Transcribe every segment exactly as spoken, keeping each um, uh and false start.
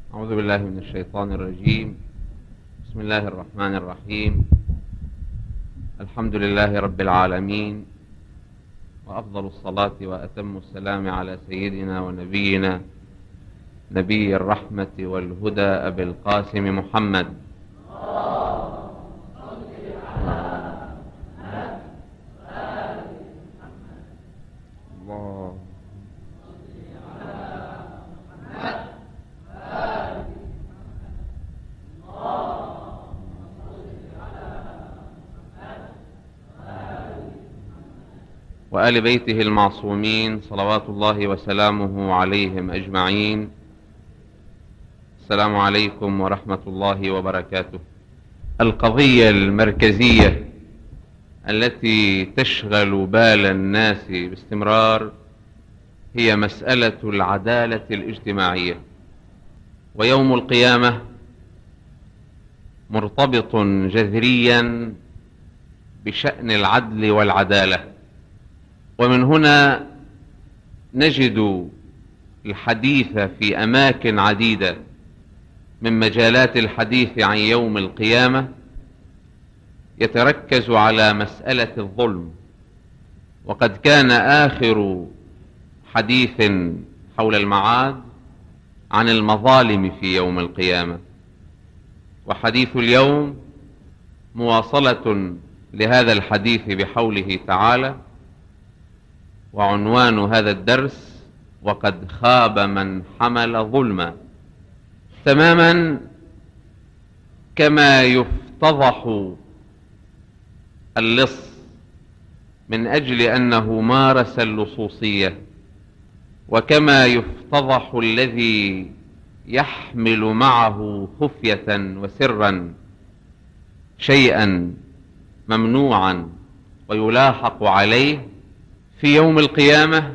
أعوذ بالله من الشيطان الرجيم. بسم الله الرحمن الرحيم. الحمد لله رب العالمين، وأفضل الصلاة وأتم السلام على سيدنا ونبينا نبي الرحمة والهدى أبي القاسم محمد. الله وآل بيته المعصومين صلوات الله وسلامه عليهم أجمعين. السلام عليكم ورحمة الله وبركاته. القضية المركزية التي تشغل بال الناس باستمرار هي مسألة العدالة الاجتماعية، ويوم القيامة مرتبط جذريا بشأن العدل والعدالة. ومن هنا نجد الحديث في أماكن عديدة من مجالات الحديث عن يوم القيامة يتركز على مسألة الظلم. وقد كان آخر حديث حول المعاد عن المظالم في يوم القيامة، وحديث اليوم مواصلة لهذا الحديث بحوله تعالى، وعنوان هذا الدرس: وقد خاب من حمل ظلما. تماما كما يفتضح اللص من أجل أنه مارس اللصوصية، وكما يفتضح الذي يحمل معه خفية وسرا شيئا ممنوعا ويلاحق عليه، في يوم القيامة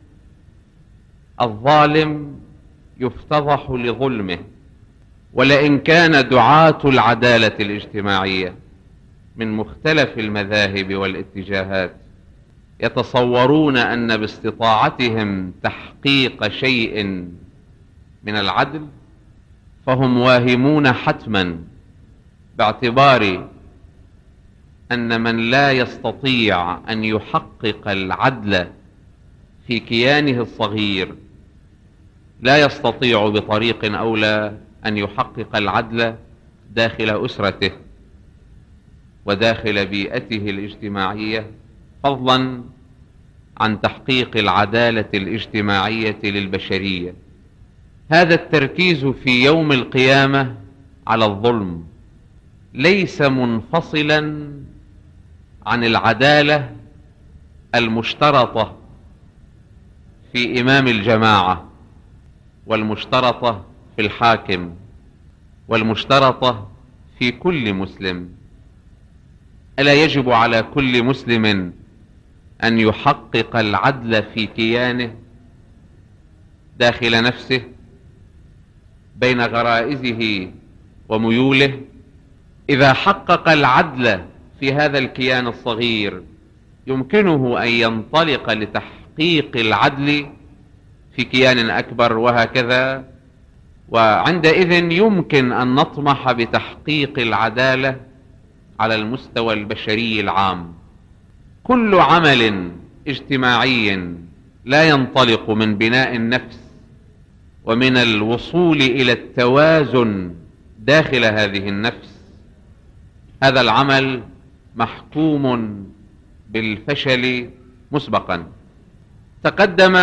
الظالم يفتضح لظلمه. ولئن كان دعاة العدالة الاجتماعية من مختلف المذاهب والاتجاهات يتصورون أن باستطاعتهم تحقيق شيء من العدل، فهم واهمون حتما، باعتبار أن من لا يستطيع أن يحقق العدل في كيانه الصغير لا يستطيع بطريق أولى أن يحقق العدل داخل أسرته وداخل بيئته الاجتماعية، فضلا عن تحقيق العدالة الاجتماعية للبشرية. هذا التركيز في يوم القيامة على الظلم ليس منفصلا عن العدالة المشترطة في إمام الجماعة، والمشترطة في الحاكم، والمشترطة في كل مسلم. ألا يجب على كل مسلم أن يحقق العدل في كيانه داخل نفسه بين غرائزه وميوله؟ إذا حقق العدل في هذا الكيان الصغير يمكنه أن ينطلق لتحقيق العدل في كيان أكبر، وهكذا. وعندئذ يمكن أن نطمح بتحقيق العدالة على المستوى البشري العام. كل عمل اجتماعي لا ينطلق من بناء النفس ومن الوصول إلى التوازن داخل هذه النفس، هذا العمل محكوم بالفشل مسبقا. تقدم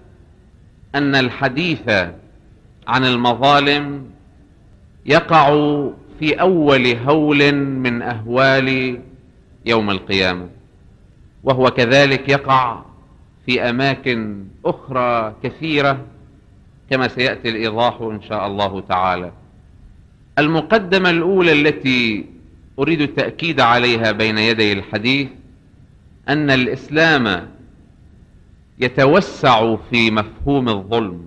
أن الحديث عن المظالم يقع في أول هول من أهوال يوم القيامة، وهو كذلك يقع في أماكن أخرى كثيرة كما سيأتي الإيضاح إن شاء الله تعالى. المقدمة الأولى التي أريد التأكيد عليها بين يدي الحديث أن الإسلام يتوسع في مفهوم الظلم،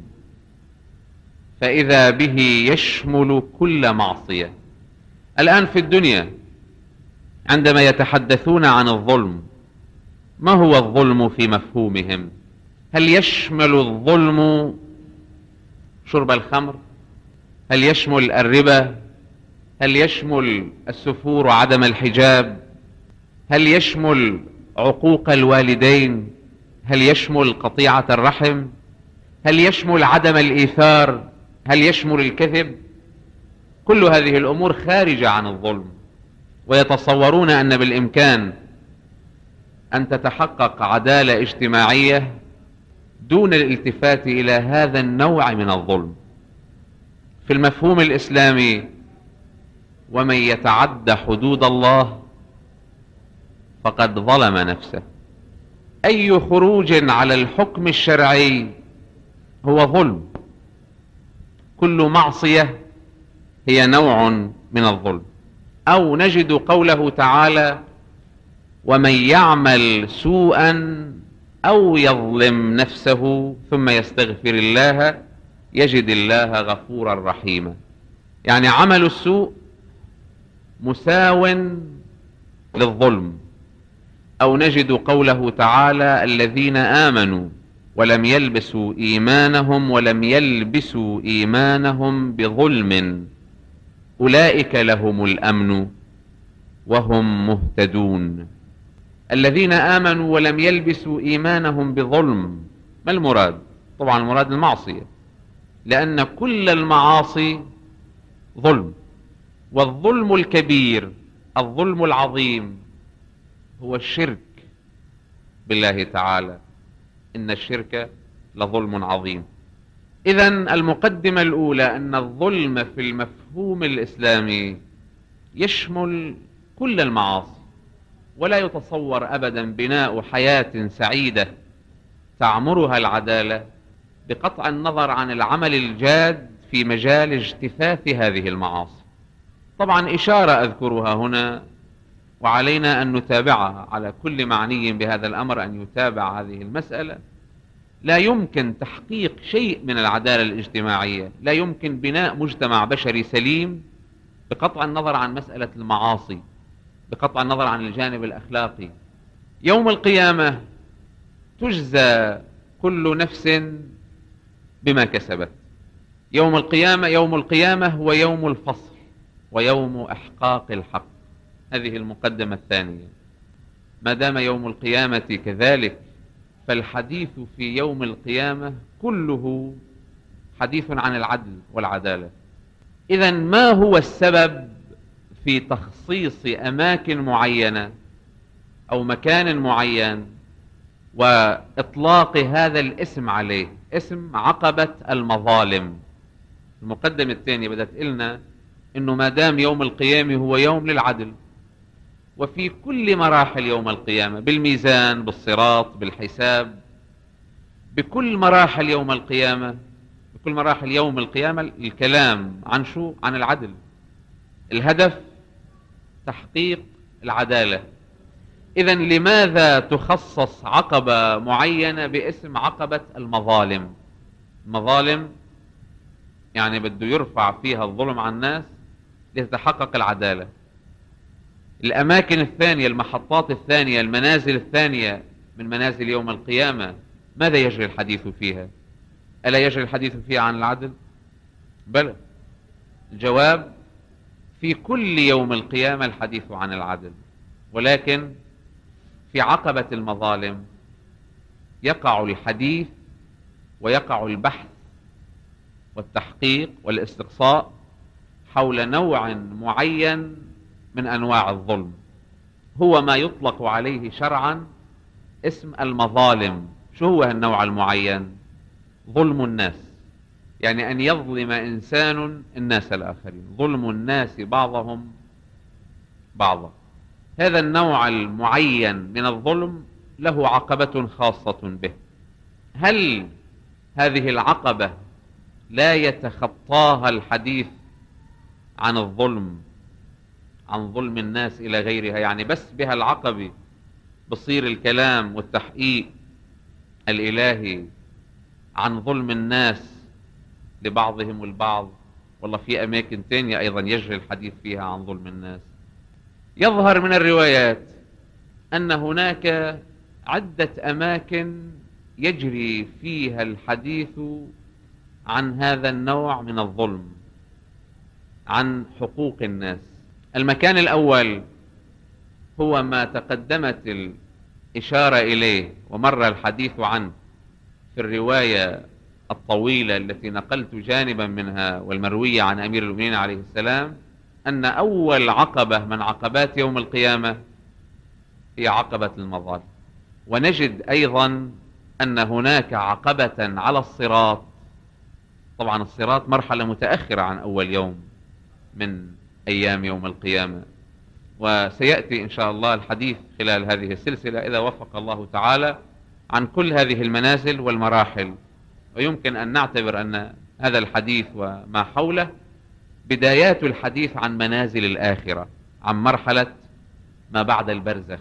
فإذا به يشمل كل معصية. الآن في الدنيا عندما يتحدثون عن الظلم، ما هو الظلم في مفهومهم؟ هل يشمل الظلم شرب الخمر؟ هل يشمل الربا؟ هل يشمل السفور وعدم الحجاب؟ هل يشمل عقوق الوالدين؟ هل يشمل قطيعة الرحم؟ هل يشمل عدم الإيثار؟ هل يشمل الكذب؟ كل هذه الأمور خارجة عن الظلم، ويتصورون أن بالإمكان أن تتحقق عدالة اجتماعية دون الالتفات إلى هذا النوع من الظلم. في المفهوم الإسلامي، ومن يتعد حدود الله فقد ظلم نفسه. أي خروج على الحكم الشرعي هو ظلم. كل معصية هي نوع من الظلم. أو نجد قوله تعالى: ومن يعمل سوءا أو يظلم نفسه ثم يستغفر الله يجد الله غفورا رحيما. يعني عمل السوء مساو للظلم. أو نجد قوله تعالى: الذين آمنوا ولم يلبسوا إيمانهم ولم يلبسوا إيمانهم بظلم أولئك لهم الأمن وهم مهتدون. الذين آمنوا ولم يلبسوا إيمانهم بظلم، ما المراد؟ طبعا المراد المعصية، لأن كل المعاصي ظلم. والظلم الكبير، الظلم العظيم، هو الشرك بالله تعالى. إن الشرك لظلم عظيم. إذن المقدمة الأولى أن الظلم في المفهوم الإسلامي يشمل كل المعاصي، ولا يتصور أبدا بناء حياة سعيدة تعمرها العدالة بقطع النظر عن العمل الجاد في مجال اجتثاث هذه المعاصي. طبعا إشارة أذكرها هنا، وعلينا أن نتابعها على كل معني بهذا الأمر أن يتابع هذه المسألة. لا يمكن تحقيق شيء من العدالة الاجتماعية، لا يمكن بناء مجتمع بشري سليم بقطع النظر عن مسألة المعاصي، بقطع النظر عن الجانب الأخلاقي. يوم القيامة تجزى كل نفس بما كسبت. يوم القيامة يوم القيامة هو يوم الفصل ويوم إحقاق الحق. هذه المقدمة الثانية. ما دام يوم القيامة كذلك، فالحديث في يوم القيامة كله حديث عن العدل والعدالة. إذن ما هو السبب في تخصيص أماكن معينة أو مكان معين وإطلاق هذا الاسم عليه، اسم عقبة المظالم؟ المقدمة الثانية بدأت لنا إنه ما دام يوم القيامة هو يوم للعدل، وفي كل مراحل يوم القيامة، بالميزان، بالصراط، بالحساب، بكل مراحل يوم القيامة، بكل مراحل يوم القيامة الكلام عن شو؟ عن العدل. الهدف تحقيق العدالة. إذن لماذا تخصص عقبة معينة باسم عقبة المظالم؟ المظالم يعني بده يرفع فيها الظلم عن الناس لتتحقق العدالة. الأماكن الثانية، المحطات الثانية، المنازل الثانية من منازل يوم القيامة، ماذا يجري الحديث فيها؟ ألا يجري الحديث فيها عن العدل؟ بلى. الجواب: في كل يوم القيامة الحديث عن العدل، ولكن في عقبة المظالم يقع الحديث ويقع البحث والتحقيق والاستقصاء حول نوع معين من أنواع الظلم، هو ما يطلق عليه شرعا اسم المظالم. شو هو النوع المعين؟ ظلم الناس، يعني أن يظلم إنسان الناس الآخرين، ظلم الناس بعضهم بعضا. هذا النوع المعين من الظلم له عقبة خاصة به. هل هذه العقبة لا يتخطاها الحديث عن الظلم، عن ظلم الناس إلى غيرها؟ يعني بس بها العقبة بصير الكلام والتحقيق الإلهي عن ظلم الناس لبعضهم البعض، والله في أماكن تانية أيضا يجري الحديث فيها عن ظلم الناس. يظهر من الروايات أن هناك عدة أماكن يجري فيها الحديث عن هذا النوع من الظلم. عن حقوق الناس. المكان الأول هو ما تقدمت الإشارة إليه ومر الحديث عنه في الرواية الطويلة التي نقلت جانبا منها والمروية عن أمير المؤمنين عليه السلام، أن أول عقبة من عقبات يوم القيامة هي عقبة المظالم. ونجد أيضا أن هناك عقبة على الصراط. طبعا الصراط مرحلة متأخرة عن أول يوم من أيام يوم القيامة، وسيأتي إن شاء الله الحديث خلال هذه السلسلة إذا وفق الله تعالى عن كل هذه المنازل والمراحل. ويمكن أن نعتبر أن هذا الحديث وما حوله بدايات الحديث عن منازل الآخرة، عن مرحلة ما بعد البرزخ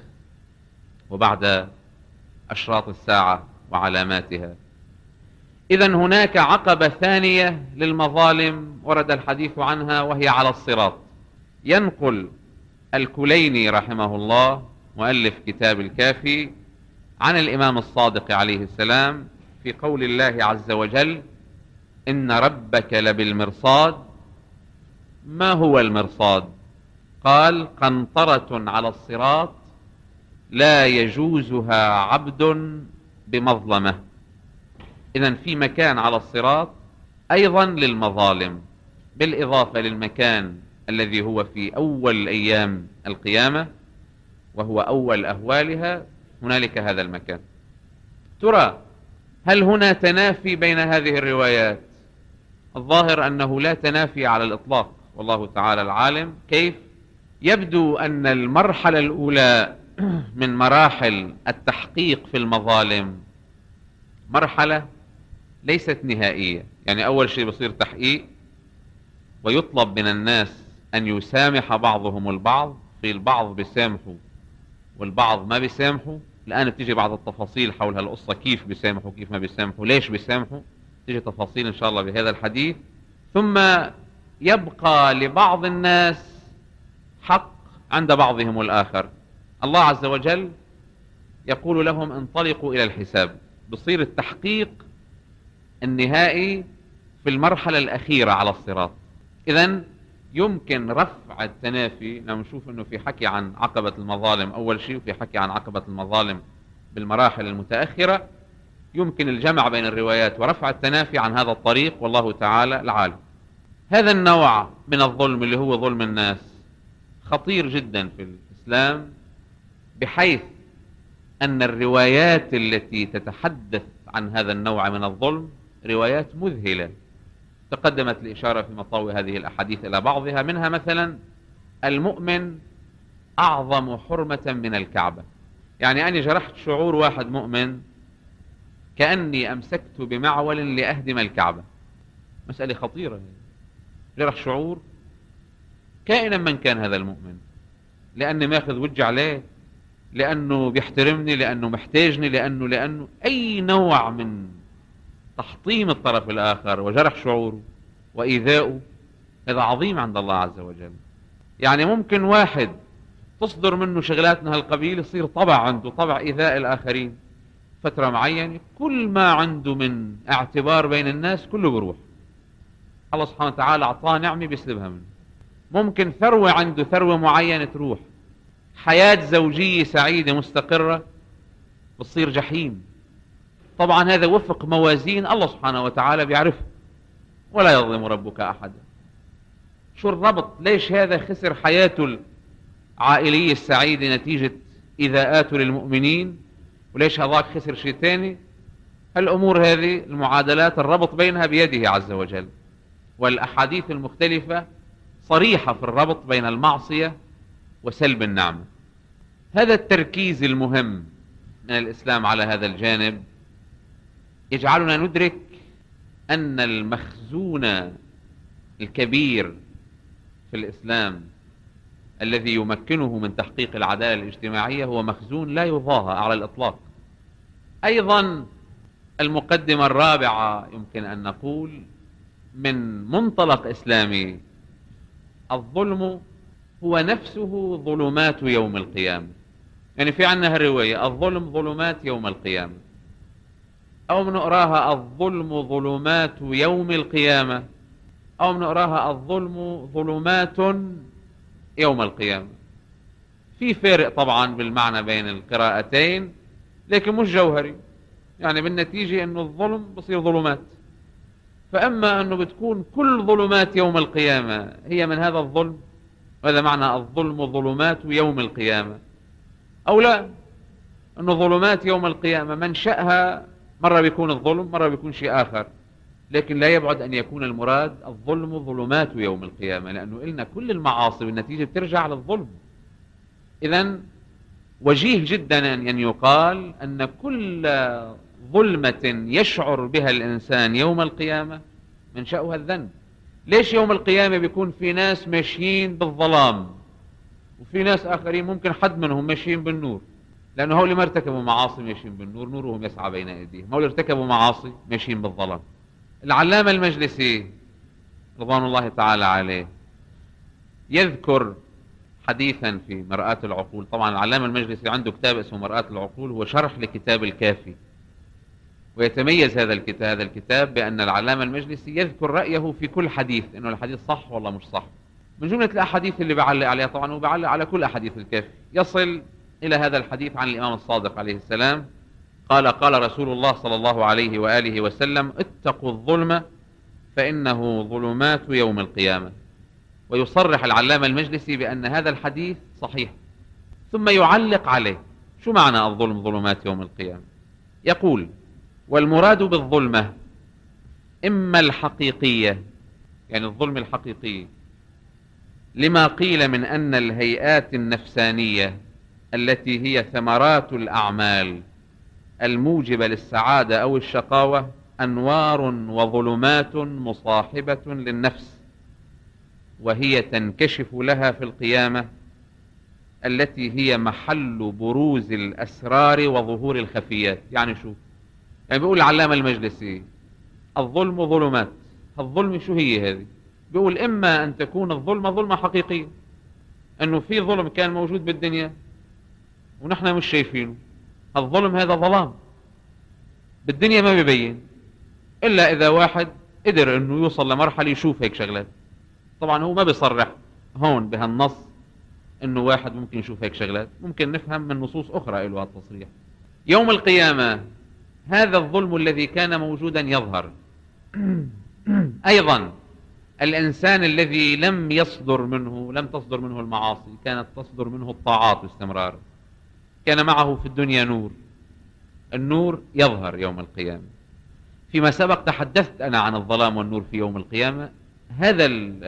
وبعد أشراط الساعة وعلاماتها. إذن هناك عقبة ثانية للمظالم ورد الحديث عنها، وهي على الصراط. ينقل الكليني رحمه الله مؤلف كتاب الكافي عن الإمام الصادق عليه السلام في قول الله عز وجل: إن ربك لبالمرصاد. ما هو المرصاد؟ قال: قنطرة على الصراط لا يجوزها عبد بمظلمة. إذن في مكان على الصراط أيضا للمظالم، بالإضافة للمكان الذي هو في أول أيام القيامة وهو أول أهوالها، هنالك هذا المكان. ترى هل هنا تنافي بين هذه الروايات؟ الظاهر أنه لا تنافي على الإطلاق، والله تعالى العالم. كيف؟ يبدو أن المرحلة الأولى من مراحل التحقيق في المظالم مرحلة ليست نهائية. يعني أول شيء بصير تحقيق ويطلب من الناس أن يسامح بعضهم البعض، في البعض بيسامحوا والبعض ما بيسامحوا. الآن بتيجي بعض التفاصيل حول هالقصة، كيف بيسامحوا كيف ما بيسامحوا، ليش بيسامحوا، تيجي تفاصيل إن شاء الله بهذا الحديث. ثم يبقى لبعض الناس حق عند بعضهم الآخر. الله عز وجل يقول لهم: انطلقوا إلى الحساب. بصير التحقيق النهائي في المرحلة الأخيرة على الصراط. إذن يمكن رفع التنافي. نشوف أنه في حكي عن عقبة المظالم أول شيء، وفي حكي عن عقبة المظالم بالمراحل المتأخرة. يمكن الجمع بين الروايات ورفع التنافي عن هذا الطريق، والله تعالى العالم. هذا النوع من الظلم اللي هو ظلم الناس خطير جدا في الإسلام، بحيث أن الروايات التي تتحدث عن هذا النوع من الظلم روايات مذهلة. تقدمت الإشارة في مطاوي هذه الأحاديث إلى بعضها، منها مثلا: المؤمن أعظم حرمة من الكعبة. يعني أنا جرحت شعور واحد مؤمن كأني أمسكت بمعول لأهدم الكعبة. مسألة خطيرة، جرح شعور كائنا من كان هذا المؤمن، لأني ماخذ وجه عليه، لأنه بيحترمني، لأنه محتاجني، لأنه لأنه أي نوع من تحطيم الطرف الآخر وجرح شعوره وإيذاؤه، هذا عظيم عند الله عز وجل. يعني ممكن واحد تصدر منه شغلات من هالقبيل، يصير طبع عنده طبع إيذاء الآخرين فترة معينة، كل ما عنده من اعتبار بين الناس كله بروح. الله سبحانه وتعالى أعطاه نعمة بيسلبها منه. ممكن ثروة عنده، ثروة معينة تروح. حياة زوجية سعيدة مستقرة بتصير جحيم. طبعا هذا وفق موازين الله سبحانه وتعالى بيعرفه، ولا يظلم ربك أحدا. شو الربط؟ ليش هذا خسر حياته العائلية السعيدة نتيجة إذاءاته للمؤمنين، وليش هذاك خسر شيء ثاني؟ الأمور هذه المعادلات الربط بينها بيده عز وجل، والأحاديث المختلفة صريحة في الربط بين المعصية وسلب النعمة. هذا التركيز المهم من الإسلام على هذا الجانب يجعلنا ندرك أن المخزون الكبير في الإسلام الذي يمكنه من تحقيق العدالة الاجتماعية هو مخزون لا يضاهى على الإطلاق. أيضا المقدمة الرابعة يمكن أن نقول من منطلق إسلامي: الظلم هو نفسه ظلمات يوم القيامة. يعني في عنا الرواية: الظلم ظلمات يوم القيامة، أو بنقراها: الظلم ظلمات يوم القيامة، أو بنقراها الظلم ظلمات يوم القيامة. في فرق طبعا بالمعنى بين القراءتين، لكن مش جوهري، يعني بالنتيجة أنه الظلم بصير ظلمات. فأما أنه بتكون كل ظلمات يوم القيامة هي من هذا الظلم، وهذا معنى الظلم ظلمات يوم القيامة، أو لا، أنه ظلمات يوم القيامة منشأها مرة بيكون الظلم، مرة بيكون شيء آخر، لكن لا يبعد أن يكون المراد الظلم ظلمات يوم القيامة، لأنه قلنا كل المعاصي بالنتيجة بترجع للظلم. إذن وجيه جدا أن يقال أن كل ظلمة يشعر بها الإنسان يوم القيامة منشأها الذنب. ليش يوم القيامة بيكون في ناس ماشيين بالظلام وفي ناس آخرين ممكن حد منهم ماشيين بالنور؟ لأنه هؤلاء ما ارتكبوا معاصي ماشيين بالنور، نورهم يسعى بين أيديهم. هؤلاء ارتكبوا معاصي ماشيين بالظلام. العلامة المجلسي رضوان الله تعالى عليه يذكر حديثا في مرآة العقول. طبعا العلامة المجلسي عنده كتاب اسمه مرآة العقول، هو شرح لكتاب الكافي، ويتميز هذا الكتاب هذا الكتاب بأن العلامة المجلسي يذكر رأيه في كل حديث، إنه الحديث صح ولا مش صح. من جملة الأحاديث اللي بعلق عليها، طبعا هو بعلق على كل أحاديث الكافي، يصل إلى هذا الحديث عن الإمام الصادق عليه السلام قال: قال رسول الله صلى الله عليه وآله وسلم: اتقوا الظلم فإنه ظلمات يوم القيامة. ويصرح العلامة المجلسي بأن هذا الحديث صحيح، ثم يعلق عليه. شو معنى الظلم ظلمات يوم القيامة؟ يقول: والمراد بالظلمة إما الحقيقية، يعني الظلم الحقيقي، لما قيل من أن الهيئات النفسانية التي هي ثمرات الأعمال الموجبة للسعادة أو الشقاوة أنوار وظلمات مصاحبة للنفس، وهي تنكشف لها في القيامة، التي هي محل بروز الأسرار وظهور الخفيات. يعني شو؟ يعني بيقول العلامة المجلسي الظلم ظلمات. الظلم شو هي هذه؟ بيقول إما أن تكون الظلمة ظلمة حقيقية، أنه في ظلم كان موجود بالدنيا ونحن مش شايفينه. الظلم هذا ظلام بالدنيا ما بيبين إلا إذا واحد قدر أنه يوصل لمرحلة يشوف هيك شغلات. طبعا هو ما بيصرح هون بهالنص أنه واحد ممكن يشوف هيك شغلات، ممكن نفهم من نصوص أخرى له التصريح. يوم القيامة هذا الظلم الذي كان موجودا يظهر. أيضا الإنسان الذي لم يصدر منه لم تصدر منه المعاصي، كانت تصدر منه الطاعات باستمرار، كان معه في الدنيا نور. النور يظهر يوم القيامة. فيما سبق تحدثت أنا عن الظلام والنور في يوم القيامة. هذا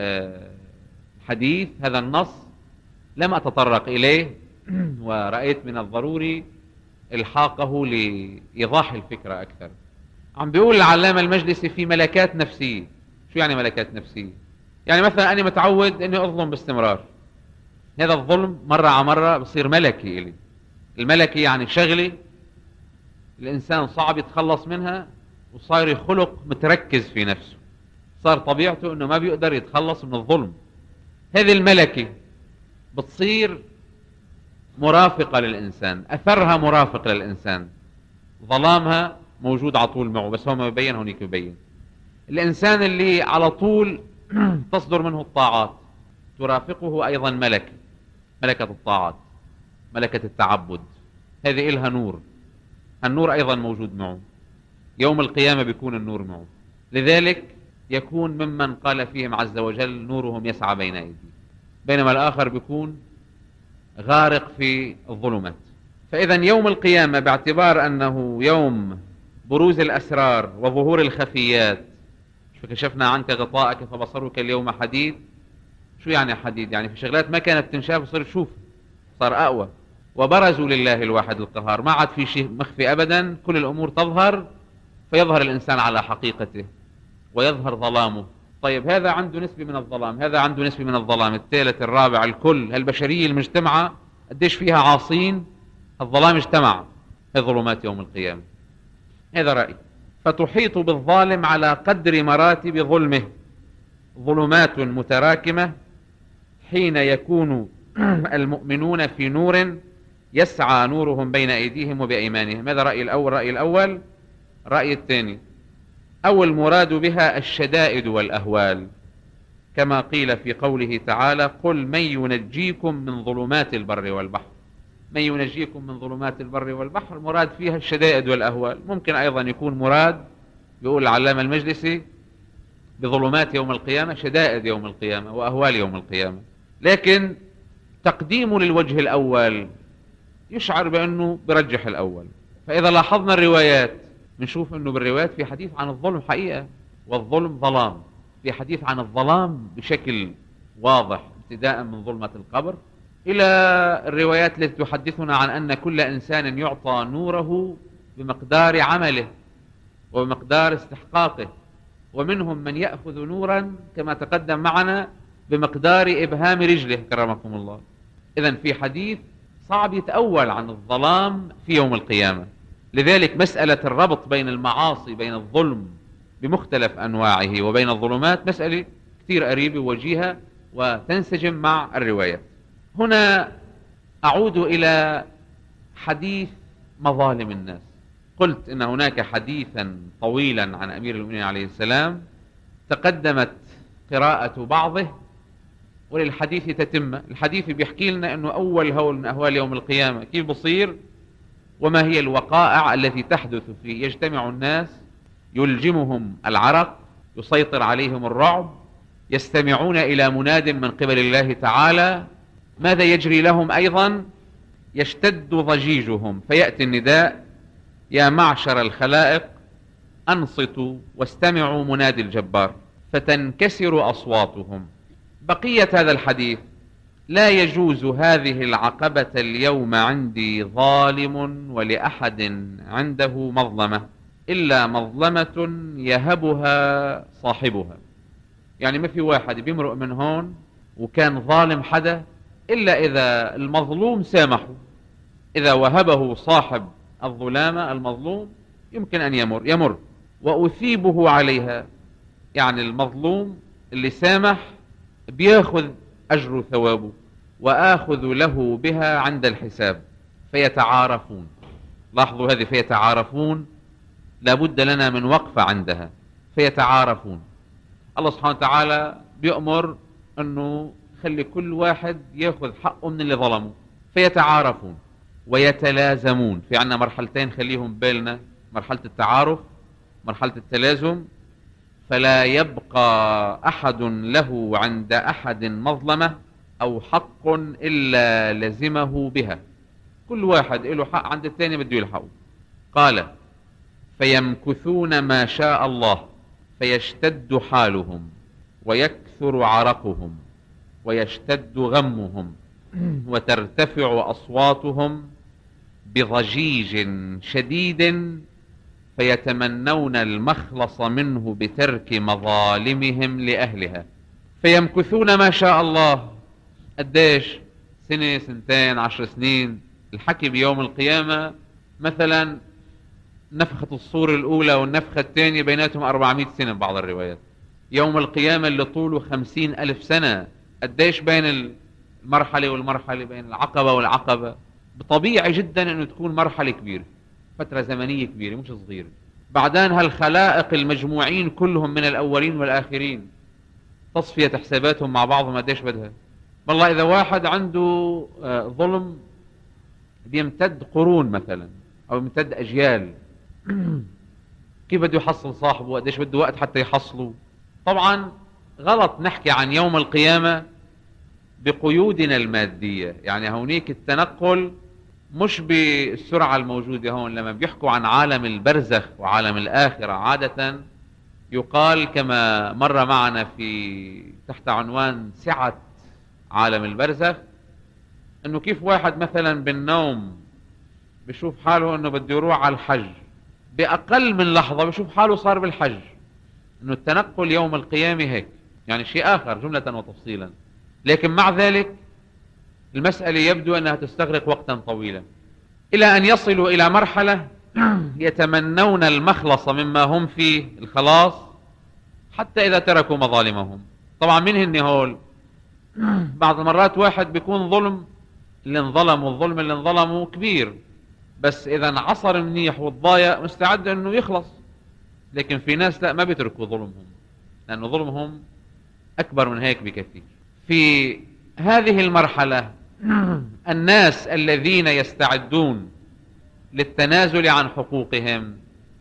الحديث، هذا النص لم أتطرق إليه، ورأيت من الضروري إلحاقه لإيضاح الفكرة أكثر. عم بيقول العلامة المجلسي في ملكات نفسية. شو يعني ملكات نفسية؟ يعني مثلا أنا متعود أني أظلم باستمرار، هذا الظلم مرة على مرة بصير ملكي إلي. الملكي يعني شغلي الإنسان صعب يتخلص منها، وصار خلق متركز في نفسه، صار طبيعته أنه ما بيقدر يتخلص من الظلم. هذه الملكة بتصير مرافقة للإنسان، أثرها مرافق للإنسان، ظلامها موجود على طول معه، بس هو ما بيبين، هونيك بيبين. الإنسان اللي على طول تصدر منه الطاعات ترافقه أيضا ملكة، ملكة الطاعات، ملكة التعبد، هذه إلها نور. النور أيضا موجود معه، يوم القيامة بيكون النور معه، لذلك يكون ممن قال فيهم عز وجل نورهم يسعى بين أيديهم، بينما الآخر بيكون غارق في الظلمات. فإذا يوم القيامة باعتبار أنه يوم بروز الأسرار وظهور الخفيات، فكشفنا عنك غطاءك فبصرك اليوم حديد. شو يعني حديد؟ يعني في شغلات ما كانت تنشاف وصير تشوف، صار أقوى. وبرزوا لله الواحد القهار، ما عاد في شيء مخفي أبدا، كل الأمور تظهر، فيظهر الإنسان على حقيقته ويظهر ظلامه. طيب هذا عنده نسبة من الظلام، هذا عنده نسبة من الظلام، الثالث الرابع الكل، هالبشرية المجتمعة قديش فيها عاصين، الظلام اجتمع، هي ظلمات يوم القيامة. هذا رأي. فتحيط بالظالم على قدر مراتب ظلمه ظلمات متراكمة، حين يكون المؤمنون في نور يسعى نورهم بين أيديهم وبأيمانهم. هذا رأي الأول. رأي الأول. رأي الثاني، أو المراد بها الشدائد والأهوال، كما قيل في قوله تعالى: قل من ينجيكم من ظلمات البر والبحر. من ينجيكم من ظلمات البر والبحر مراد فيها الشدائد والأهوال. ممكن أيضا يكون مراد، بيقول العلامة المجلسي، بظلمات يوم القيامة شدائد يوم القيامة وأهوال يوم القيامة. لكن تقديمه للوجه الأول يشعر بأنه برجح الأول. فإذا لاحظنا الروايات بنشوف أنه بالروايات في حديث عن الظلم حقيقة، والظلم ظلام. في حديث عن الظلام بشكل واضح، ابتداء من ظلمة القبر إلى الروايات التي تحدثنا عن أن كل إنسان يعطى نوره بمقدار عمله وبمقدار استحقاقه، ومنهم من يأخذ نورا كما تقدم معنا بمقدار إبهام رجله كرمكم الله. إذن في حديث صعب يتأول عن الظلام في يوم القيامة. لذلك مسألة الربط بين المعاصي، بين الظلم بمختلف أنواعه وبين الظلمات، مسألة كثير قريبة ووجيهة وتنسجم مع الروايات. هنا أعود إلى حديث مظالم الناس. قلت إن هناك حديثا طويلا عن أمير المؤمنين عليه السلام تقدمت قراءة بعضه، وللحديث تتمة. الحديث بيحكي لنا أنه أول هول من أهوال يوم القيامة كيف بصير، وما هي الوقائع التي تحدث فيه. يجتمع الناس، يلجمهم العرق، يسيطر عليهم الرعب، يستمعون إلى مناد من قبل الله تعالى. ماذا يجري لهم أيضا؟ يشتد ضجيجهم، فيأتي النداء: يا معشر الخلائق أنصتوا واستمعوا منادي الجبار، فتنكسر أصواتهم. بقية هذا الحديث: لا يجوز هذه العقبة اليوم عندي ظالم ولأحد عنده مظلمة إلا مظلمة يهبها صاحبها. يعني ما في واحد بيمرق من هون وكان ظالم حدا إلا إذا المظلوم سامحه. إذا وهبه صاحب الظلامة المظلوم يمكن أن يمر يمر وأثيبه عليها. يعني المظلوم اللي سامح بياخذ أجر ثوابه، وآخذ له بها عند الحساب. فيتعارفون. لاحظوا هذه، فيتعارفون لابد لنا من وقفة عندها. فيتعارفون. الله سبحانه وتعالى بيأمر أنه خلي كل واحد ياخذ حقه من اللي ظلمه. فيتعارفون ويتلازمون. في عنا مرحلتين خليهم بالنا: مرحلة التعارف، مرحلة التلازم. فلا يبقى أحد له عند أحد مظلمة أو حق إلا لزمه بها. كل واحد له حق عند الثاني بده يلحقه. قال: فيمكثون ما شاء الله فيشتد حالهم ويكثر عرقهم ويشتد غمهم وترتفع أصواتهم بضجيج شديد، فيتمنون المخلص منه بترك مظالمهم لأهلها. فيمكثون ما شاء الله. قديش؟ سنة، سنتين، عشر سنين. الحكي بيوم القيامة مثلا نفخة الصور الأولى والنفخة الثانية بيناتهم أربعمائة سنة بعض الروايات. يوم القيامة اللي طوله خمسين ألف سنة. قديش بين المرحلة والمرحلة، بين العقبة والعقبة؟ بطبيعي جدا أنه تكون مرحلة كبيرة، فترة زمنية كبيرة مش صغيرة. بعدين هالخلائق المجموعين كلهم من الأولين والآخرين، تصفية حساباتهم مع بعضهم قديش بدها. والله إذا واحد عنده ظلم بيمتد قرون مثلا أو يمتد أجيال، كيف بده يحصل صاحبه؟ قديش بده وقت حتى يحصله؟ طبعا غلط نحكي عن يوم القيامة بقيودنا المادية. يعني هونيك التنقل مش بالسرعة الموجودة هون. لما بيحكوا عن عالم البرزخ وعالم الآخرة عادة يقال كما مر معنا في تحت عنوان سعة عالم البرزخ، انه كيف واحد مثلا بالنوم بشوف حاله انه بده يروح على الحج، باقل من لحظة بشوف حاله صار بالحج. انه التنقل يوم القيامة هيك، يعني شيء اخر جملة وتفصيلا. لكن مع ذلك المسألة يبدو انها تستغرق وقتا طويلا، الى ان يصلوا الى مرحلة يتمنون المخلص مما هم فيه، الخلاص، حتى اذا تركوا مظالمهم. طبعا من هن هول؟ بعض المرات واحد بيكون ظلم اللي انظلم، والظلم اللي انظلمه كبير، بس اذا انعصر منيح وتضايق مستعد انه يخلص. لكن في ناس لا، ما بيتركوا ظلمهم، لانه ظلمهم أكبر من هيك بكثير. في هذه المرحلة الناس الذين يستعدون للتنازل عن حقوقهم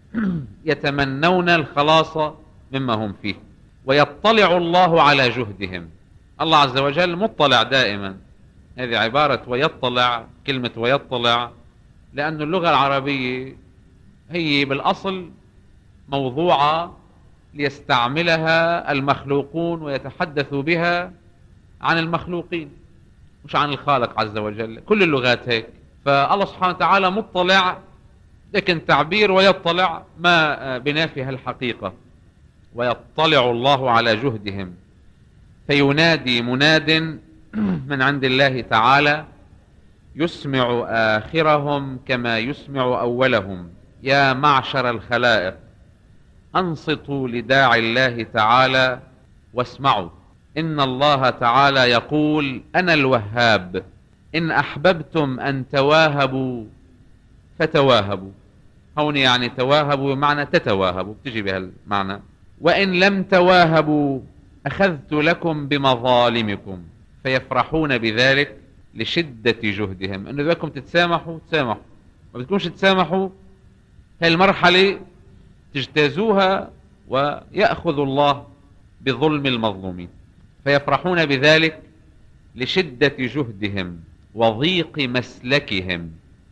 يتمنون الخلاص مما هم فيه، ويطلع الله على جهدهم. الله عز وجل مطلع دائما. هذه عبارة ويطلع، كلمة ويطلع، لأن اللغة العربية هي بالأصل موضوعة ليستعملها المخلوقون ويتحدثوا بها عن المخلوقين، مش عن الخالق عز وجل. كل اللغات هيك. فالله سبحانه وتعالى مطلع، لكن تعبير ويطلع ما بنافها الحقيقة. ويطلع الله على جهدهم فينادي مناد من عند الله تعالى يسمع آخرهم كما يسمع أولهم: يا معشر الخلائق أنصتوا لداعي الله تعالى واسمعوا، إن الله تعالى يقول: أنا الوهاب، إن أحببتم أن تواهبوا فتواهبوا. هون يعني تواهبوا بمعنى تتواهبوا، بتجي بهالمعنى. وإن لم تواهبوا أخذت لكم بمظالمكم، فيفرحون بذلك لشدة جهدهم. إنه بدكم تتسامحوا تسامحوا، ما بدكمش تسامحوا هاي المرحلة تجتازوها ويأخذ الله بظلم المظلومين. فيفرحون بذلك لشدة جهدهم وضيق مسلكهم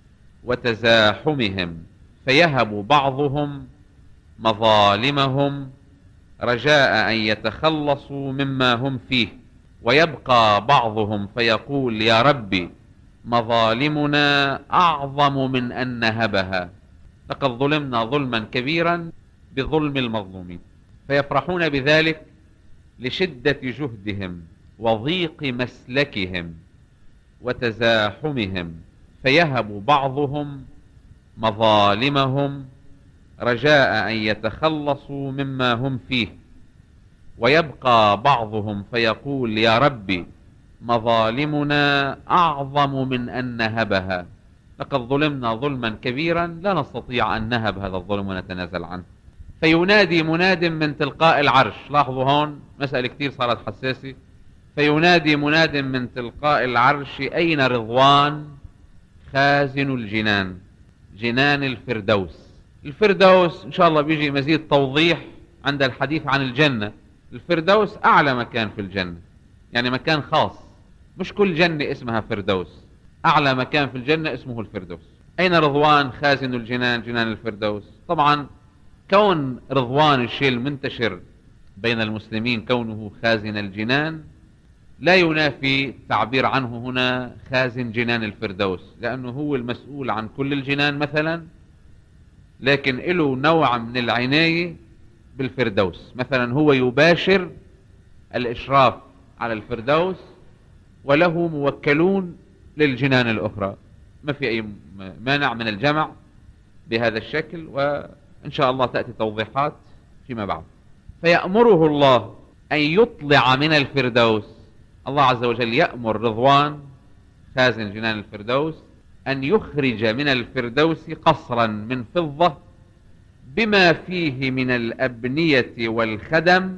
وتزاحمهم، فيهب بعضهم مظالمهم رجاء أن يتخلصوا مما هم فيه، ويبقى بعضهم فيقول: يا ربي مظالمنا أعظم من أن نهبها، لقد ظلمنا ظلما كبيرا بظلم المظلومين. فيفرحون بذلك لشدة جهدهم وضيق مسلكهم وتزاحمهم، فيهب بعضهم مظالمهم رجاء أن يتخلصوا مما هم فيه، ويبقى بعضهم فيقول: يا ربي مظالمنا أعظم من أن نهبها، لقد ظلمنا ظلما كبيرا لا نستطيع أن نهب هذا الظلم ونتنازل عنه. فينادي مناد من تلقاء العرش. لاحظوا هون مسألة كتير صارت حساسة. فينادي مناد من تلقاء العرش: أين رضوان خازن الجنان، جنان الفردوس. الفردوس إن شاء الله بيجي مزيد توضيح عند الحديث عن الجنة. الفردوس أعلى مكان في الجنة، يعني مكان خاص، مش كل جنة اسمها فردوس. أعلى مكان في الجنة اسمه الفردوس. أين رضوان خازن الجنان، جنان الفردوس. طبعا كون رضوان الشيء المنتشر بين المسلمين كونه خازن الجنان لا ينافي التعبير عنه هنا خازن جنان الفردوس، لأنه هو المسؤول عن كل الجنان مثلا، لكن له نوع من العناية بالفردوس. مثلا هو يباشر الإشراف على الفردوس وله موكلون للجنان الأخرى. ما في أي مانع من الجمع بهذا الشكل، وإن شاء الله تأتي توضيحات فيما بعد. فيأمره الله أن يطلع من الفردوس. الله عز وجل يأمر رضوان خازن جنان الفردوس أن يخرج من الفردوس قصرا من فضة بما فيه من الأبنية والخدم،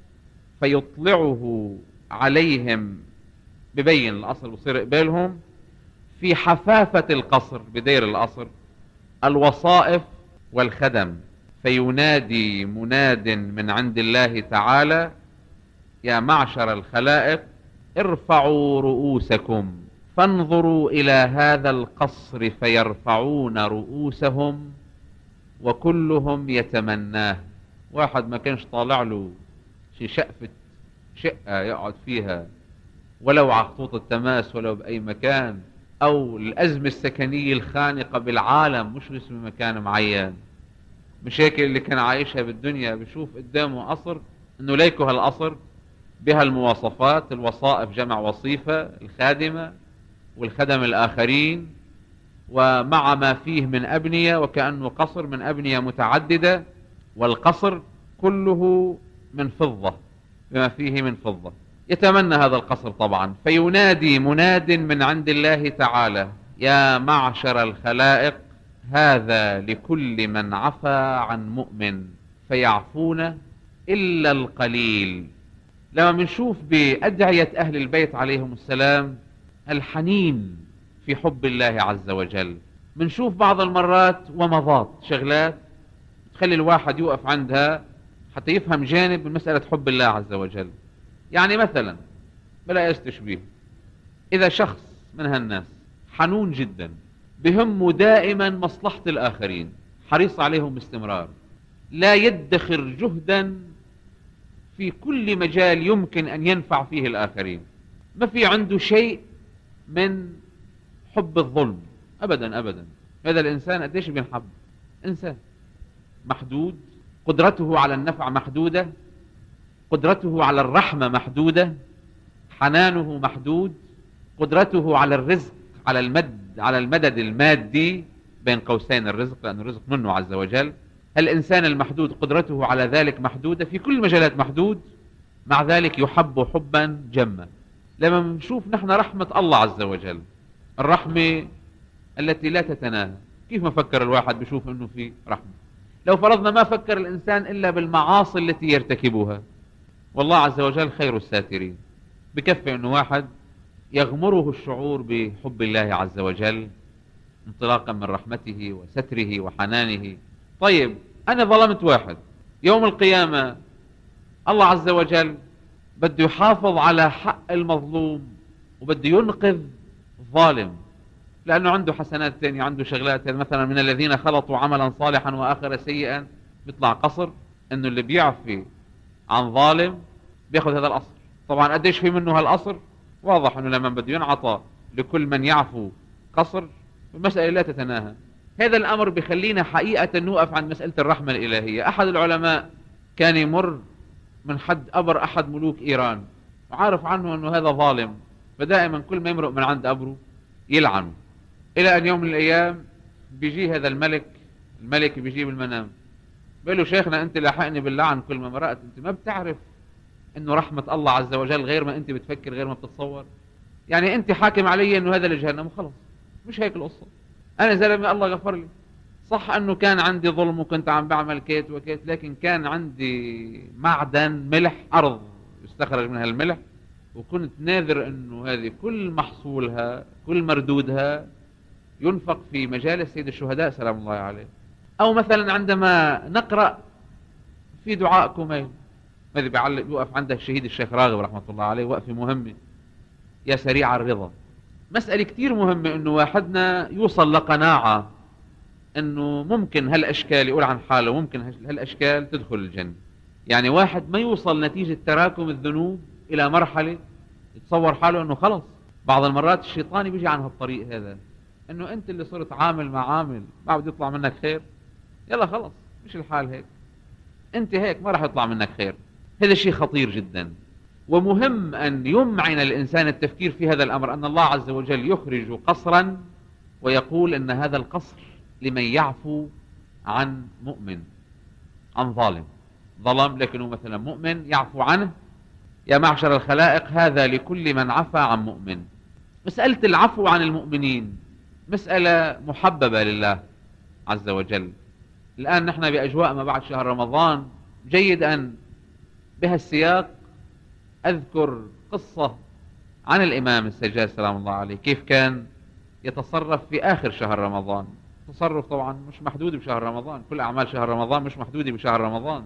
فيطلعه عليهم، ببين القصر بصير قبالهم في حفافة القصر، بدير القصر، الوصائف والخدم. فينادي مناد من عند الله تعالى: يا معشر الخلائق ارفعوا رؤوسكم فانظروا إلى هذا القصر، فيرفعون رؤوسهم وكلهم يتمناه. واحد ما كانش طالع له شي شقفة شقة يقعد فيها، ولو على خطوط التماس، ولو بأي مكان، أو الأزمة السكنية الخانقة بالعالم، مش بس بمكان معين. مش هيك اللي كان عايشها بالدنيا بشوف قدامه قصر، إنه ليكو هالقصر بها المواصفات، الوصائف جمع وصيفة، الخادمة والخدم الآخرين، ومع ما فيه من أبنية، وكأنه قصر من أبنية متعددة، والقصر كله من فضة بما فيه من فضة. يتمنى هذا القصر طبعا. فينادي مناد من عند الله تعالى: يا معشر الخلائق هذا لكل من عفا عن مؤمن، فيعفون إلا القليل، لما بنشوف بأدعية أهل البيت عليهم السلام الحنين في حب الله عز وجل، بنشوف بعض المرات ومضات شغلات تخلي الواحد يوقف عندها حتى يفهم جانب من مسألة حب الله عز وجل. يعني مثلا بلا يستشبيه، إذا شخص من هالناس حنون جدا بهمه دائما مصلحة الآخرين، حريص عليهم باستمرار، لا يدخر جهدا في كل مجال يمكن أن ينفع فيه الآخرين، ما في عنده شيء من حب الظلم أبدا أبدا. هذا الإنسان قديش بينحب؟ إنسان محدود، قدرته على النفع محدودة، قدرته على الرحمة محدودة، حنانه محدود، قدرته على الرزق على المد على المدد المادي بين قوسين الرزق، لأن الرزق منه عز وجل. الإنسان المحدود قدرته على ذلك محدودة في كل المجالات محدود، مع ذلك يحب حبا جما. لما نشوف نحن رحمة الله عز وجل، الرحمة التي لا تتناهى، كيف ما فكر الواحد بيشوف انه في رحمة؟ لو فرضنا ما فكر الإنسان إلا بالمعاصي التي يرتكبها، والله عز وجل خير الساترين. بكفي أنه واحد يغمره الشعور بحب الله عز وجل انطلاقا من رحمته وستره وحنانه. طيب أنا ظلمت واحد، يوم القيامة الله عز وجل بده يحافظ على حق المظلوم وبده ينقذ الظالم، لأنه عنده حسنات ثانية، عنده شغلات. مثلا من الذين خلطوا عملا صالحا وآخر سيئا، بيطلع قصر أنه اللي بيعفي عن ظالم بياخذ هذا الأصر. طبعا قديش في منه هالأصر؟ واضح أنه لما بده ينعطى لكل من يعفو قصر، المسألة لا تتناهى. هذا الأمر بخلينا حقيقة نوقف عن مسألة الرحمة الإلهية. أحد العلماء كان يمر من حد أبر أحد ملوك إيران، وعارف عنه أنه هذا ظالم، فدائما كل ما يمرق من عند أبره يلعنه. إلى أن يوم من الأيام بيجي هذا الملك الملك بيجي بالمنام، بيقول له شيخنا أنت لاحقني باللعن كل ما مرقت، أنت ما بتعرف أنه رحمة الله عز وجل غير ما أنت بتفكر، غير ما بتتصور. يعني أنت حاكم علي أنه هذا لجهنم وخلص، مش هيك القصة. أنا زلمة الله غفر لي، صح أنه كان عندي ظلم وكنت عم بعمل كيت وكيت، لكن كان عندي معدن ملح، أرض يستخرج منها الملح، وكنت ناذر أنه هذه كل محصولها كل مردودها ينفق في مجالس سيد الشهداء سلام الله عليه. أو مثلا عندما نقرأ في دعاء كوميل، ماذا بيعلق يوقف عنده الشهيد الشيخ راغب رحمة الله عليه، وقفة مهمة، يا سريع الرضا. مسألة كتير مهمة أنه واحدنا يوصل لقناعة أنه ممكن هالأشكال يقول عن حاله، ممكن هالأشكال تدخل الجنة. يعني واحد ما يوصل نتيجة تراكم الذنوب إلى مرحلة يتصور حاله أنه خلص. بعض المرات الشيطان بيجي عن هالطريق هذا، أنه أنت اللي صرت عامل مع عامل ما بده يطلع منك خير، يلا خلص مش الحال هيك، أنت هيك ما راح يطلع منك خير. هذا شيء خطير جدا، ومهم أن يمعن الإنسان التفكير في هذا الأمر، أن الله عز وجل يخرج قصرا ويقول أن هذا القصر لمن يعفو عن مؤمن، عن ظالم، ظلم لكنه مثلا مؤمن يعفو عنه. يا معشر الخلائق هذا لكل من عفى عن مؤمن. مسألة العفو عن المؤمنين مسألة محببة لله عز وجل. الآن نحن بأجواء ما بعد شهر رمضان، جيد أن بهالسياق أذكر قصة عن الإمام السجاد سلام الله عليه، كيف كان يتصرف في آخر شهر رمضان. تصرف طبعا مش محدود بشهر رمضان، كل أعمال شهر رمضان مش محدودة بشهر رمضان.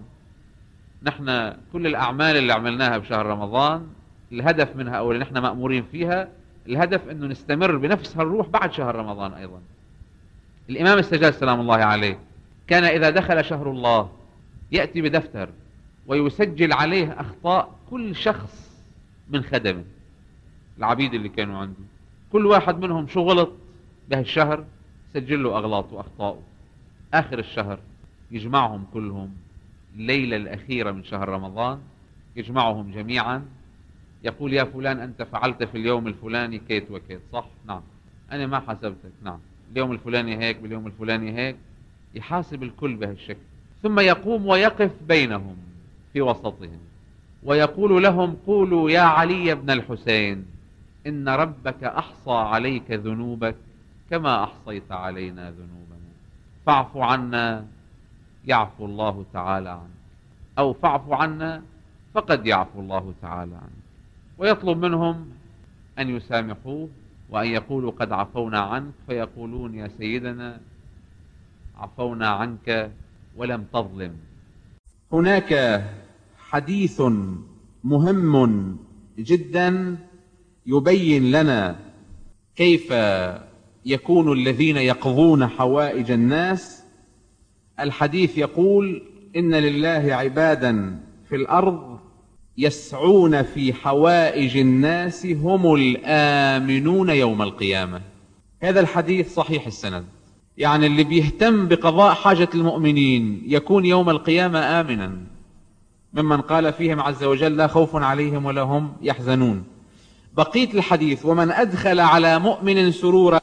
نحن كل الأعمال اللي عملناها بشهر رمضان الهدف منها أو اللي نحن مأمورين فيها، الهدف أنه نستمر بنفس هالروح بعد شهر رمضان أيضا. الإمام السجاد سلام الله عليه كان إذا دخل شهر الله يأتي بدفتر ويسجل عليه أخطاء كل شخص من خدمه، العبيد اللي كانوا عنده، كل واحد منهم شو غلط بهالشهر سجل له أغلاطه وأخطاءه. آخر الشهر يجمعهم كلهم الليلة الأخيرة من شهر رمضان، يجمعهم جميعا يقول يا فلان أنت فعلت في اليوم الفلاني كيت وكيت، صح؟ نعم. أنا ما حسبتك، نعم. اليوم الفلاني هيك، باليوم الفلاني هيك. يحاسب الكل بهالشكل، ثم يقوم ويقف بينهم في وسطهم ويقول لهم قولوا يا علي بن الحسين إن ربك أحصى عليك ذنوبك كما أحصيت علينا ذنوبنا، فاعف عنا يعفو الله تعالى عنك، أو فاعف عنا فقد يعفو الله تعالى عنه، ويطلب منهم أن يسامحوه وأن يقولوا قد عفونا عنك، فيقولون يا سيدنا عفونا عنك ولم تظلم. هناك حديث مهم جدا يبين لنا كيف يكون الذين يقضون حوائج الناس. الحديث يقول: إن لله عبادا في الأرض يسعون في حوائج الناس هم الآمنون يوم القيامة. هذا الحديث صحيح السند، يعني اللي بيهتم بقضاء حاجة المؤمنين يكون يوم القيامة آمنا، ممن قال فيهم عز وجل: لا خوف عليهم ولا هم يحزنون. بقية الحديث: ومن أدخل على مؤمن سرورا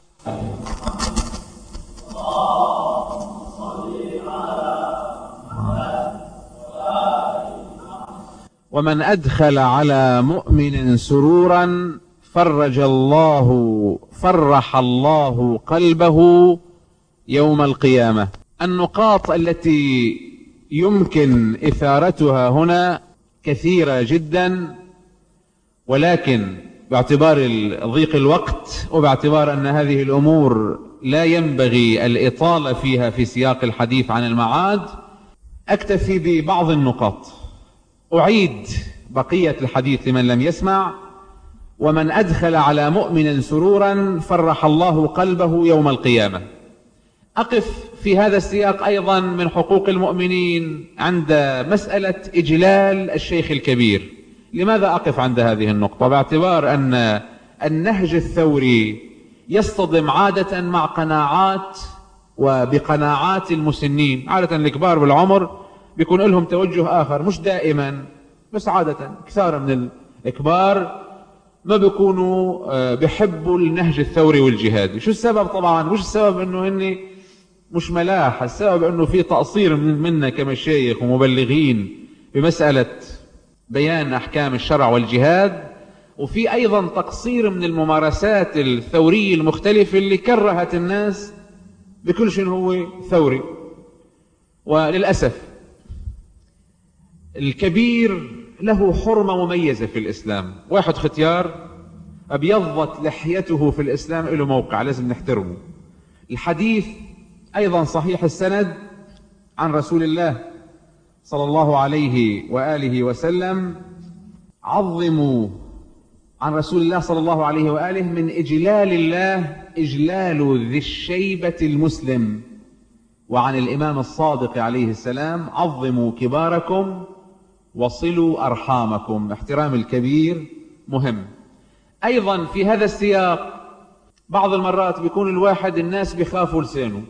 ومن أدخل على مؤمن سرورا فرج الله فرح الله قلبه يوم القيامة. النقاط التي يمكن إثارتها هنا كثيرة جدا، ولكن باعتبار ضيق الوقت وباعتبار أن هذه الأمور لا ينبغي الإطالة فيها في سياق الحديث عن المعاد، أكتفي ببعض النقاط. أعيد بقية الحديث لمن لم يسمع: ومن أدخل على مؤمن سرورا فرح الله قلبه يوم القيامة. أقف في هذا السياق أيضا من حقوق المؤمنين عند مسألة إجلال الشيخ الكبير. لماذا أقف عند هذه النقطة؟ باعتبار أن النهج الثوري يصطدم عادة مع قناعات وبقناعات المسنين. عادة الكبار بالعمر بيكون لهم توجه آخر، مش دائما بس عادة كثار من الكبار ما بيكونوا بيحبوا النهج الثوري والجهادي. شو السبب؟ طبعا مش السبب انه هني مش ملاح، السبب انه في تقصير منا كمشايخ ومبلغين بمسألة بيان احكام الشرع والجهاد، وفي ايضا تقصير من الممارسات الثورية المختلفة اللي كرهت الناس بكل شيء هو ثوري. وللأسف الكبير له حرمة مميزة في الإسلام. واحد ختيار أبيضت لحيته في الإسلام له موقع لازم نحترمه. الحديث أيضا صحيح السند عن رسول الله صلى الله عليه وآله وسلم: عظموا عن رسول الله صلى الله عليه وآله من إجلال الله إجلال ذي الشيبة المسلم. وعن الإمام الصادق عليه السلام: عظموا كباركم وصلوا أرحامكم. احترام الكبير مهم. أيضا في هذا السياق بعض المرات بيكون الواحد الناس بيخافوا لسانه.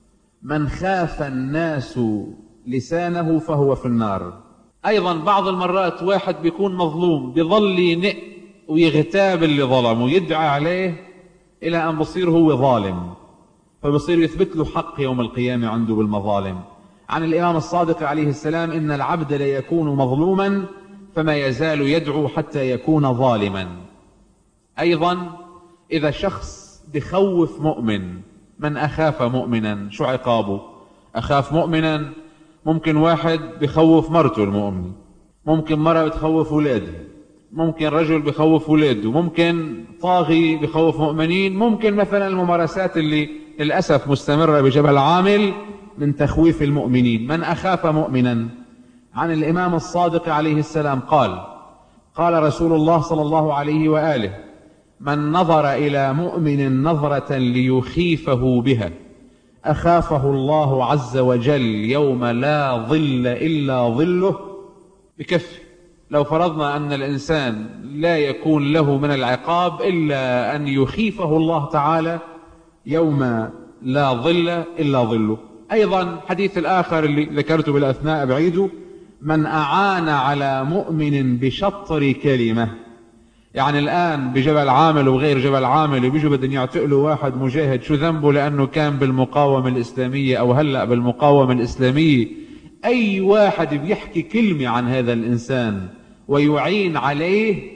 من خاف الناس لسانه فهو في النار. أيضا بعض المرات واحد بيكون مظلوم بيظل ينق ويغتاب اللي ظلمه ويدعى عليه إلى أن بصير هو ظالم، فبصير يثبت له حق يوم القيامة عنده بالمظالم. عن الإمام الصادق عليه السلام: إن العبد ليكون مظلوما فما يزال يدعو حتى يكون ظالما. أيضا إذا شخص بخوف مؤمن، من أخاف مؤمنا شو عقابه؟ أخاف مؤمنا، ممكن واحد بخوف مرته المؤمنة، ممكن مرة بتخوف ولاده، ممكن رجل بخوف ولاده، ممكن طاغي بخوف مؤمنين، ممكن مثلا الممارسات اللي للأسف مستمرة بجبل عامل من تخويف المؤمنين. من أخاف مؤمنا. عن الإمام الصادق عليه السلام قال: قال رسول الله صلى الله عليه وآله: من نظر إلى مؤمن نظرة ليخيفه بها أخافه الله عز وجل يوم لا ظل إلا ظله. بكفي لو فرضنا أن الإنسان لا يكون له من العقاب إلا أن يخيفه الله تعالى يوم لا ظل إلا ظله. أيضا حديث الآخر اللي ذكرته بالأثناء بعيده: من أعان على مؤمن بشطر كلمة. يعني الآن بجبل عامل وغير جبل عامل وبيجوا بدهم يعتقلوا واحد مجاهد، شو ذنبه؟ لأنه كان بالمقاومة الإسلامية أو هلأ بالمقاومة الإسلامية. أي واحد بيحكي كلمة عن هذا الإنسان ويعين عليه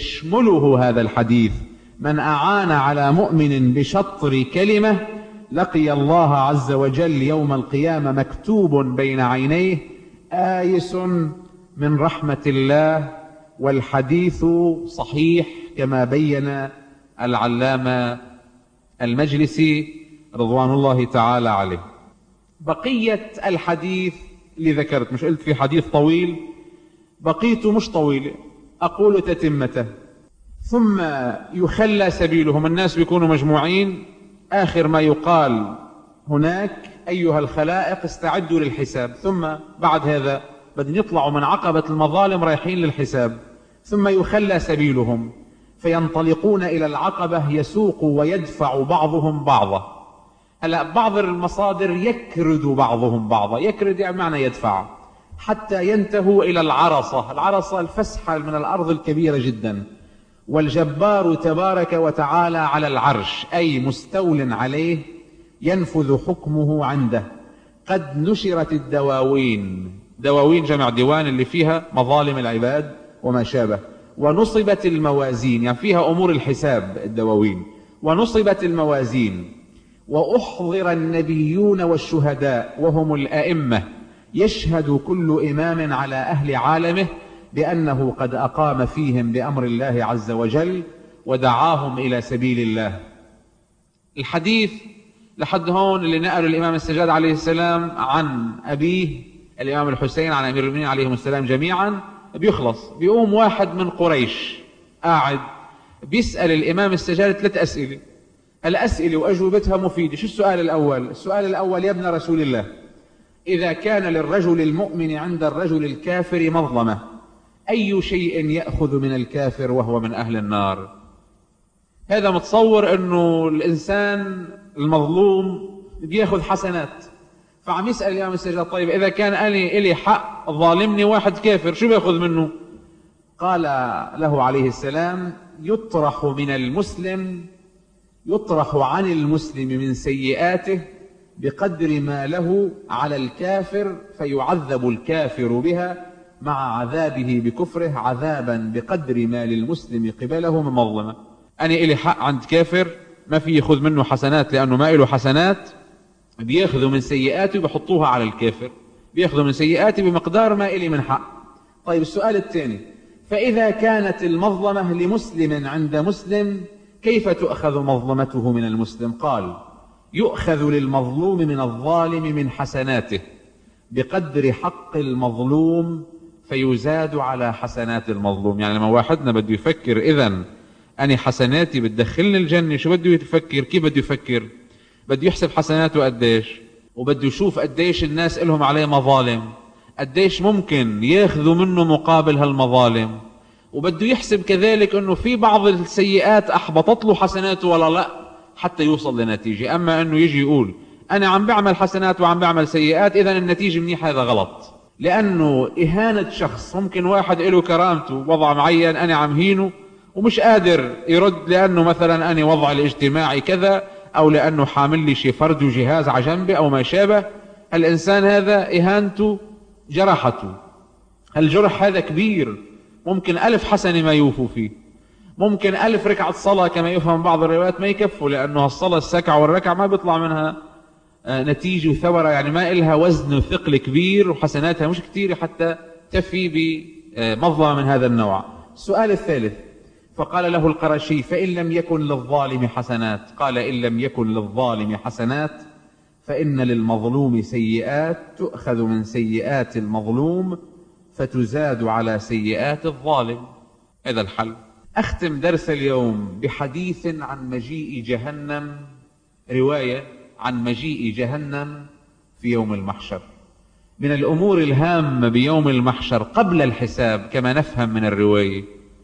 يشمله هذا الحديث. من أعان على مؤمن بشطر كلمة لقي الله عز وجل يوم القيامة مكتوب بين عينيه آيس من رحمة الله، والحديث صحيح كما بين العلامة المجلسي رضوان الله تعالى عليه. بقية الحديث اللي ذكرت، مش قلت في حديث طويل، بقيته مش طويل، أقول تتمته. ثم يخلى سبيلهم، الناس بيكونوا مجموعين، آخر ما يقال هناك أيها الخلائق استعدوا للحساب. ثم بعد هذا بدهم يطلعوا من عقبة المظالم رايحين للحساب، ثم يخلى سبيلهم فينطلقون إلى العقبة، يسوق ويدفع بعضهم بعضا. هلا بعض المصادر يكرد بعضهم بعضا، يكرد يعني معنى يدفع، حتى ينتهوا إلى العرصة. العرصة الفسحة من الأرض الكبيرة جدا. والجبار تبارك وتعالى على العرش، أي مستول عليه ينفذ حكمه عنده. قد نشرت الدواوين، دواوين جمع ديوان اللي فيها مظالم العباد وما شابه. ونصبت الموازين، يعني فيها أمور الحساب الدواوين. ونصبت الموازين وأحضر النبيون والشهداء وهم الأئمة، يشهد كل إمام على أهل عالمه بأنه قد أقام فيهم بأمر الله عز وجل ودعاهم إلى سبيل الله. الحديث لحد هون اللي نقله الإمام السجاد عليه السلام عن أبيه الإمام الحسين عن أمير المؤمنين عليهم السلام جميعا بيخلص. بيقوم واحد من قريش قاعد بيسأل الإمام السجاد ثلاث أسئلة، الأسئلة وأجوبتها مفيدة. شو السؤال الأول؟ السؤال الأول: يا ابن رسول الله، إذا كان للرجل المؤمن عند الرجل الكافر مظلمة، أي شيء يأخذ من الكافر وهو من أهل النار؟ هذا متصور أنه الإنسان المظلوم بيأخذ حسنات، فعم يسأل الإمام السجاد: طيب إذا كان أنا إلي حق ظالمني واحد كافر، شو بيأخذ منه؟ قال له عليه السلام: يطرح من المسلم يطرح عن المسلم من سيئاته بقدر ما له على الكافر، فيعذب الكافر بها مع عذابه بكفره عذابا بقدر ما للمسلم قبله من مظلمة. أنا إلي حق عند كافر ما في يأخذ منه حسنات، لأنه ما إله حسنات، بيأخذوا من سيئاته وبيحطوها على الكافر، بيأخذوا من سيئاته بمقدار ما إلي من حق. طيب السؤال الثاني: فإذا كانت المظلمة لمسلم عند مسلم، كيف تؤخذ مظلمته من المسلم؟ قال: يؤخذ للمظلوم من الظالم من حسناته بقدر حق المظلوم فيزاد على حسنات المظلوم. يعني لما واحدنا بده يفكر إذن أنا حسناتي بتدخلني الجنة، شو بده يفكر؟ كيف بده يفكر؟ بده يحسب حسناته قديش، وبده يشوف قديش الناس إلهم عليه مظالم، قديش ممكن ياخذوا منه مقابل هالمظالم، وبده يحسب كذلك أنه في بعض السيئات أحبطت له حسناته ولا لا، حتى يوصل لنتيجة. أما أنه يجي يقول أنا عم بعمل حسنات وعم بعمل سيئات، إذن النتيجة منيحة، هذا غلط. لأنه إهانة شخص، ممكن واحد له كرامته وضع معين أنا عم هينه ومش قادر يرد، لأنه مثلا أنا وضع الاجتماعي كذا، أو لأنه حامل لي شي فرد وجهاز على جنبي أو ما شابه. الإنسان هذا إهانته جرحته، الجرح هذا كبير، ممكن ألف حسنة ما يوفوا فيه، ممكن ألف ركعة صلاة كما يفهم بعض الروايات ما يكفوا، لأنه الصلاة السكعة والركعة ما بيطلع منها نتيجة وثمرة، يعني ما إلها وزن وثقل كبير، وحسناتها مش كتير حتى تفي بمظلمة من هذا النوع. السؤال الثالث: فقال له القرشي: فإن لم يكن للظالم حسنات؟ قال: إن لم يكن للظالم حسنات فإن للمظلوم سيئات تؤخذ من سيئات المظلوم فتزاد على سيئات الظالم. هذا الحل. أختم درس اليوم بحديث عن مجيء جهنم، رواية عن مجيء جهنم في يوم المحشر. من الأمور الهامة بيوم المحشر قبل الحساب كما نفهم من الرواية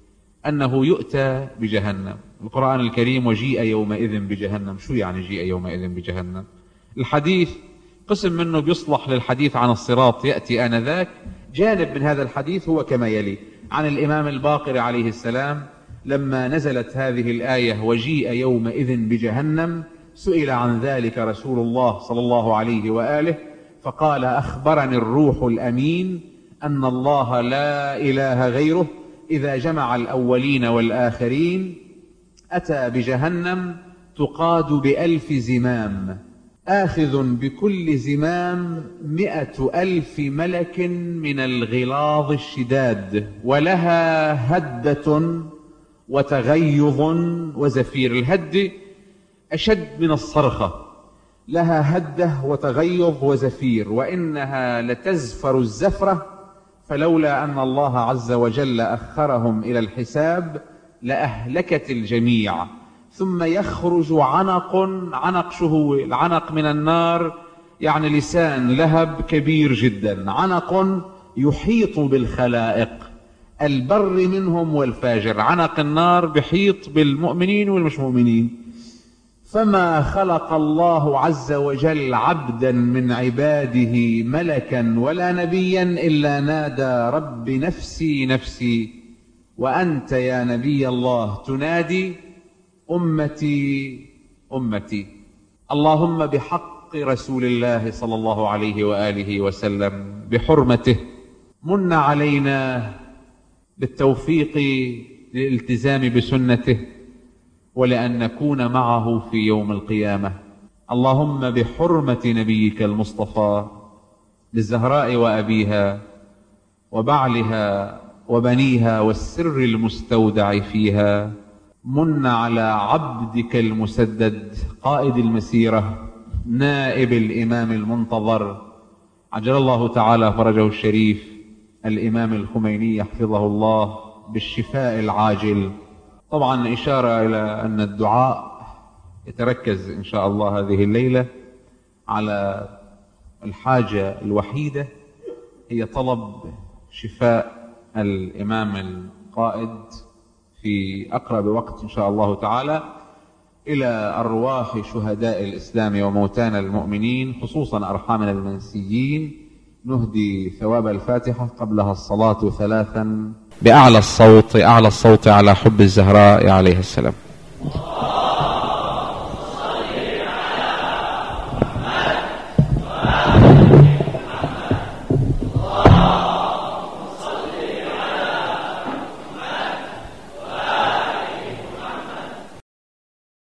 أنه يؤتى بجهنم. القرآن الكريم: وجيء يومئذ بجهنم. شو يعني جيء يومئذ بجهنم؟ الحديث قسم منه بيصلح للحديث عن الصراط، يأتي آنذاك. جانب من هذا الحديث هو كما يلي: عن الإمام الباقر عليه السلام لما نزلت هذه الآية وجيء يومئذ بجهنم، سئل عن ذلك رسول الله صلى الله عليه وآله فقال: أخبرني الروح الأمين أن الله لا إله غيره إذا جمع الأولين والآخرين أتى بجهنم تقاد بألف زمام، آخذ بكل زمام مئة ألف ملك من الغلاظ الشداد، ولها هدة وتغيظ وزفير. الهد أشد من الصرخة، لها هدة وتغيظ وزفير، وإنها لتزفر الزفرة، فلولا أن الله عز وجل أخرهم إلى الحساب لأهلكت الجميع. ثم يخرج عنق، عنق شو هو؟ العنق من النار يعني لسان لهب كبير جدا، عنق يحيط بالخلائق، البر منهم والفاجر. عنق النار بحيط بالمؤمنين والمش مؤمنين. فما خلق الله عز وجل عبدا من عباده ملكا ولا نبيا إلا نادى رب نفسي نفسي، وأنت يا نبي الله تنادي أمتي أمتي. اللهم بحق رسول الله صلى الله عليه وآله وسلم بحرمته من علينا بالتوفيق للالتزام بسنته ولأن نكون معه في يوم القيامة. اللهم بحرمة نبيك المصطفى للزهراء وأبيها وبعلها وبنيها والسر المستودع فيها، من على عبدك المسدد قائد المسيرة نائب الإمام المنتظر عجل الله تعالى فرجه الشريف الإمام الخميني حفظه الله بالشفاء العاجل. طبعا إشارة إلى أن الدعاء يتركز إن شاء الله هذه الليلة على الحاجة الوحيدة، هي طلب شفاء الإمام القائد في أقرب وقت إن شاء الله تعالى إلى أرواح شهداء الإسلام وموتانا المؤمنين، خصوصا أرحامنا المنسيين. نهدي ثواب الفاتحة قبلها الصلاة ثلاثا بأعلى الصوت، أعلى الصوت على حب الزهراء عليه السلام.